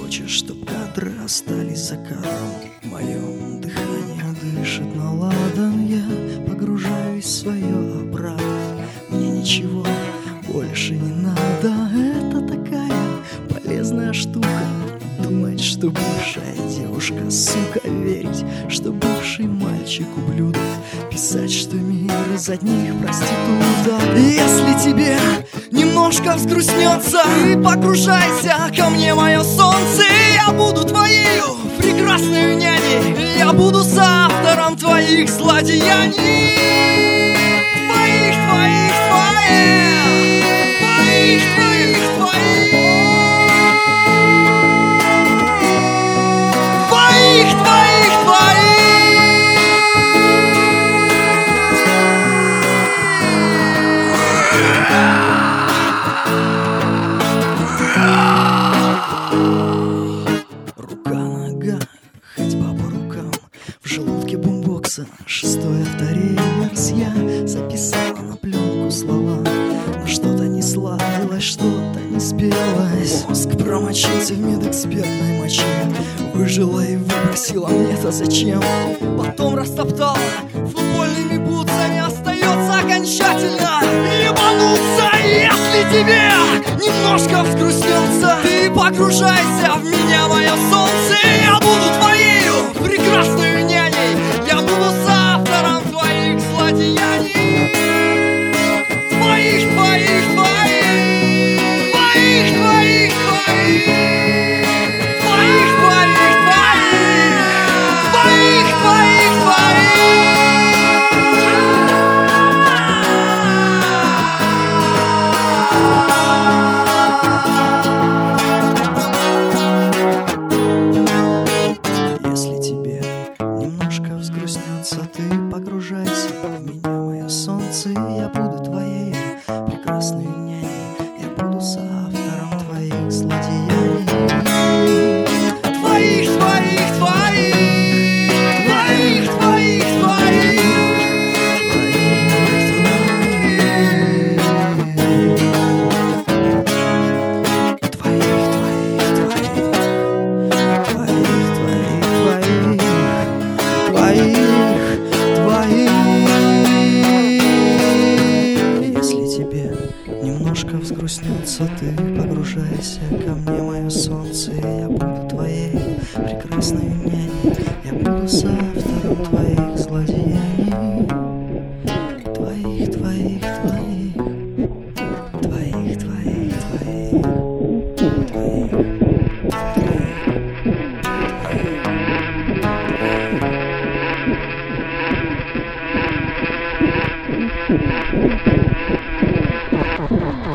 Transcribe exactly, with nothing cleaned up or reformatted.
хочешь, чтоб кадры остались за кадром. Мое дыхание дышит на ладан, я погружаюсь в свое обратно. Мне ничего больше не надо, это такая полезная штука. Думать, что бывшая девушка сука, верить, что бывший мальчик ублюдок, писать, что мир из одних проституток. Если тебе немножко взгрустнется, ты погружайся ко мне, мое солнце. Я буду твоею прекрасной няней, я буду соавтором твоих злодеяний. Твоих, твоих, твоих, твоих, твоих, твоих. Твоих, твоих, твоих. Рука, нога, ходьба по рукам, в желудке бумбокса шестой автореверс. Я записала на пленку слова, но что-то не сладилось, что-то не спелось. Мозг промочился в медэкспертной моче, выжила и выбросила, мне-то зачем? Потом растоптала футбольными бутсами, остается окончательно ебануться. Если тебе немножко взгрустнется, ты погружайся в меня, мое солнце. Я буду твоею прекрасной няней, я буду соавтором твоих злодеяний. Твоих, твоих, твоих, твоих, твоих, твоих. Твоих, твоих, твоих, твоих, твоих. Если тебе немножко взгрустнется, ты погружайся в меня, мое солнце. Я буду твоей прекрасной няней, я буду соавтором твоих злодеяний. Твоих, твоих, твоих, твоих, твоих, твоих. Немножко взгрустнется, ты погружайся ко мне, мое солнце. Я буду твоей прекрасной няней,